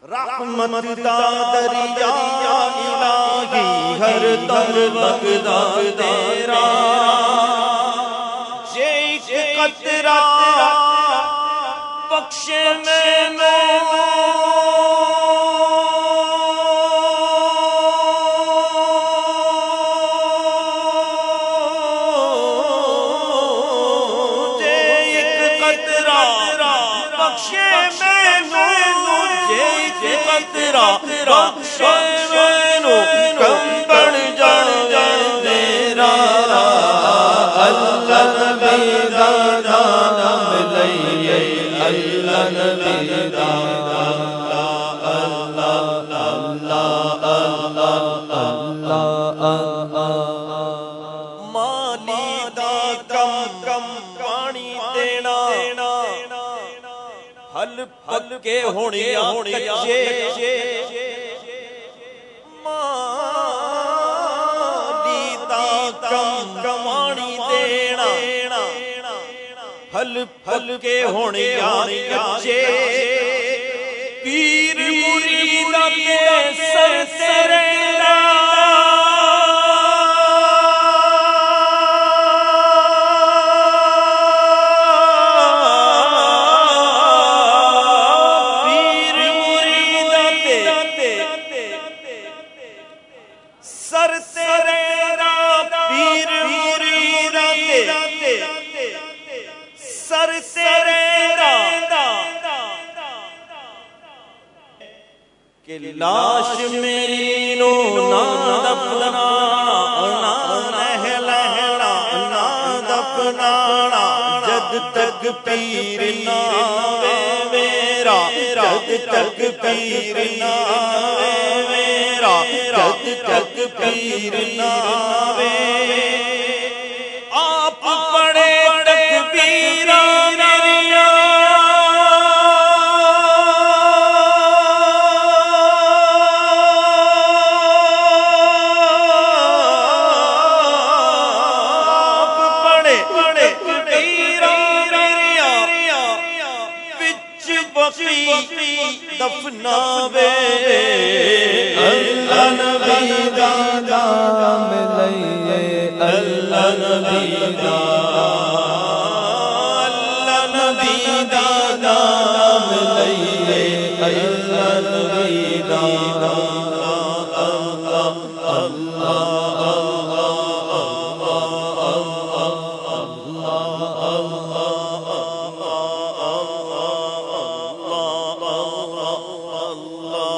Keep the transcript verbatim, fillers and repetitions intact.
رحمت دا دریا الہی ہر دم وگدا تیرا جے ایک قطرہ بخشے مینوں جے ایک قطرہ بخشے مینوں جے ایک قطرہ بخشے مینوں کم بڑھ جاوے میرا اللہ نبی دا نام لئیے اللہ نبی دا مالی دا کم کم پانی دینا حل پکے ہونیاں کچے مالی دا کم کم پانی دینا حل پکے ہونیاں کچے پیر مرید کے سر سرے سر تیرا پیر مرید سر تیرا کہ لاش میری نو نہ دفنا نہ نہلانا نہ دفنانا جد تک پیر نہ آوے میرا جد تک پیر نہ آوے میرا جد تک پیر نہ آوے آپ پڑے تکبیراں میریاں آپ پڑے تکبیراں میریاں وچ بقی دفناوے اللہ نبی دا نام لئیے اللہ نبی دا اللہ نبی دا نام لئیے اللہ نبی دا اللہ